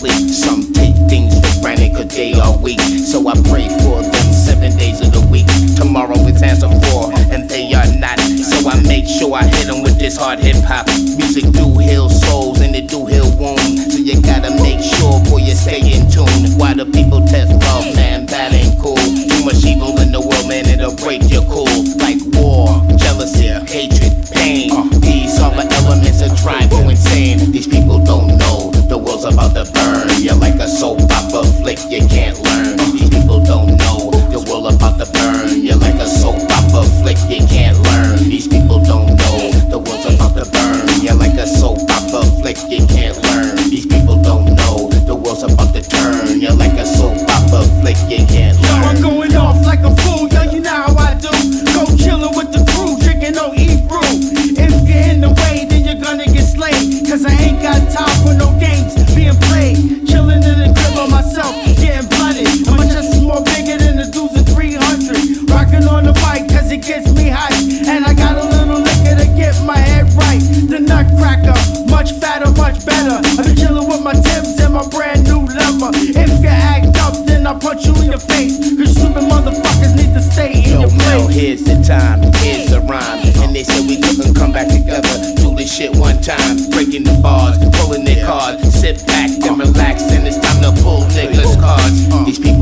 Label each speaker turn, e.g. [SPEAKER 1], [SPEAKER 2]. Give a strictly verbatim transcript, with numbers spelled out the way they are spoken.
[SPEAKER 1] sleep. Some take things for granted cause they are weak, so I pray for them seven days of the week. Tomorrow it's answer for, and they are not, so I make sure I hit them with this hard hip-hop. Music do heal souls and it do heal wounds, so you gotta make sure, boy, you stay in tune. Why do people test love, man? That ain't cool. Too much evil in the world, man, it'll break your cool. Like war, jealousy, hatred, pain. These are the elements that drive you insane. These people don't know the world's about to burn. You're like a soap opera flick you can't learn. These people don't know the world about to burn. You're like a soap opera flick you can't learn. These people don't know the world's about to burn. You're like a soap opera flick you can't learn. These people don't know the world's about to turn. You're like a soap opera flick you can't learn.
[SPEAKER 2] Yo, I'm going off like a fool, yo, you know how I do. Go chillin' with the crew, drinking no E-brew. If you're in the way, then you're gonna get slayed, cause I ain't got time for no games being played. Chillin' in the crib on myself, getting blooded. I'm just more bigger than the dudes of three hundred. Rockin' on the bike cause it gets me hype, and I got a little liquor to get my head right. The Nutcracker, much fatter, much better. I've been chillin' with my Timbs and my brand new leather. If you act up, then I'll punch you in your face, cause stupid motherfuckers need to stay in
[SPEAKER 1] Yo,
[SPEAKER 2] your
[SPEAKER 1] Mel,
[SPEAKER 2] place.
[SPEAKER 1] here's the time, here's the rhyme. And they said we couldn't come back together. Do this shit one time, breaking the bars, pulling their cards. Sit back and relax, and it's time to pull niggas' cards. These people